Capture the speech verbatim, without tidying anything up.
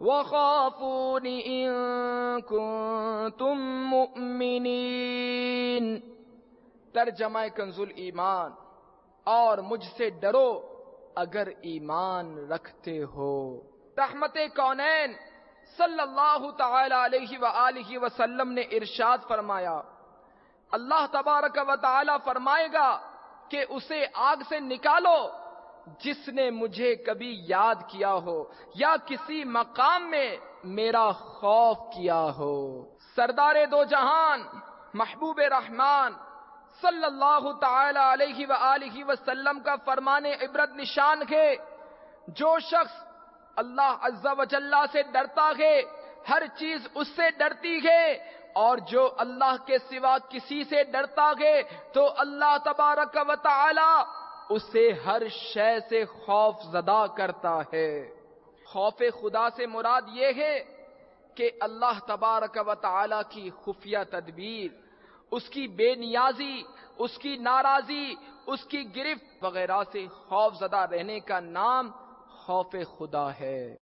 وخافون ان کنتم مؤمنین۔ ترجمہ کنز الایمان، اور مجھ سے ڈرو اگر ایمان رکھتے ہو۔ رحمت کونین صلی اللہ تعالی علیہ وآلہ وسلم نے ارشاد فرمایا، اللہ تبارک و تعالی فرمائے گا کہ اسے آگ سے نکالو جس نے مجھے کبھی یاد کیا ہو یا کسی مقام میں میرا خوف کیا ہو۔ سردار دو جہان محبوب رحمان صلی اللہ تعالی علیہ وآلہ وسلم کا فرمان عبرت نشان ہے، جو شخص اللہ عز و جل سے ڈرتا ہے ہر چیز اس سے ڈرتی ہے، اور جو اللہ کے سوا کسی سے ڈرتا ہے تو اللہ تبارک و تعالی اسے ہر شے سے خوف زدہ کرتا ہے۔ خوف خدا سے مراد یہ ہے کہ اللہ تبارک و تعالی کی خفیہ تدبیر، اس کی بے نیازی، اس کی ناراضی، اس کی گرفت وغیرہ سے خوف زدہ رہنے کا نام خوف خدا ہے۔